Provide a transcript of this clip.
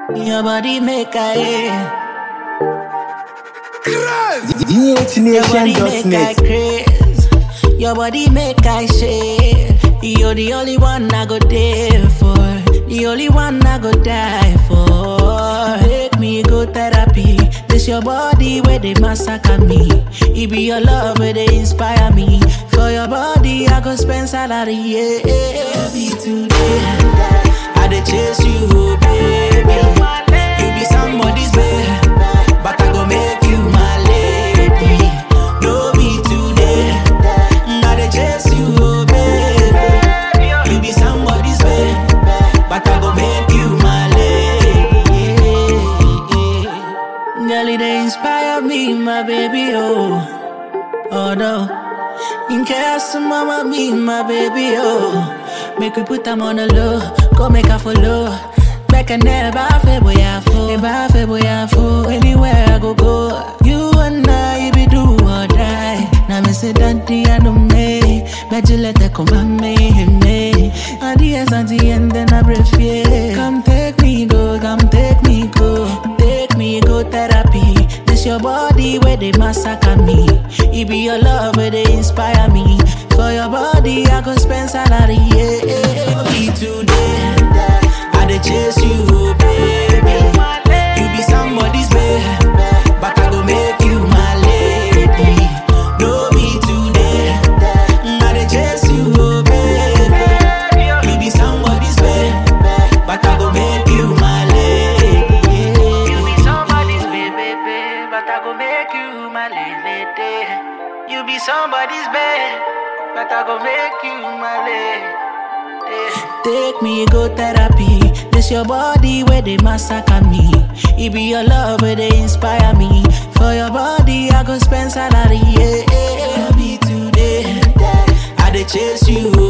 Your body make I Your body make I craze. Your body make I shake. You're the only one I go there for. The only one I go die for. Make me go therapy. This your body where they massacre me. It be your love where they inspire me. For your body I go spend salary. Yeah, be today. I dey chase you, baby. You be somebody's babe, but I go make you my lady. No be today. I dey chase you, baby. You be somebody's babe, but I go make you my lady. Girl, it dey inspire me, my baby, oh no. In case mama be my baby, oh. Make we put them on the low, go make her follow. Back and never feel boy I fall. Anywhere I go. You and I be do or die. Now me say daddy I know me. Bet you let her come and me. And the end at the end then I breathe yeah. Come take me go. Take me go therapy. This your body where they massacre me. It be your love where they inspire me. For your body I go spend salary. Yeah, be today. I dey chase you, baby. You be somebody's babe, but I go make you my lady. No be today. I dey chase you, baby. You be somebody's babe, but I go make you my lady. You be somebody's baby, but I go make you my lady. You be somebody's babe, but I go make you my lady. Take me go therapy. This your body where they massacre me. It be your love where they inspire me. For your body I go spend salary. Yeah, be today. I dey chase you.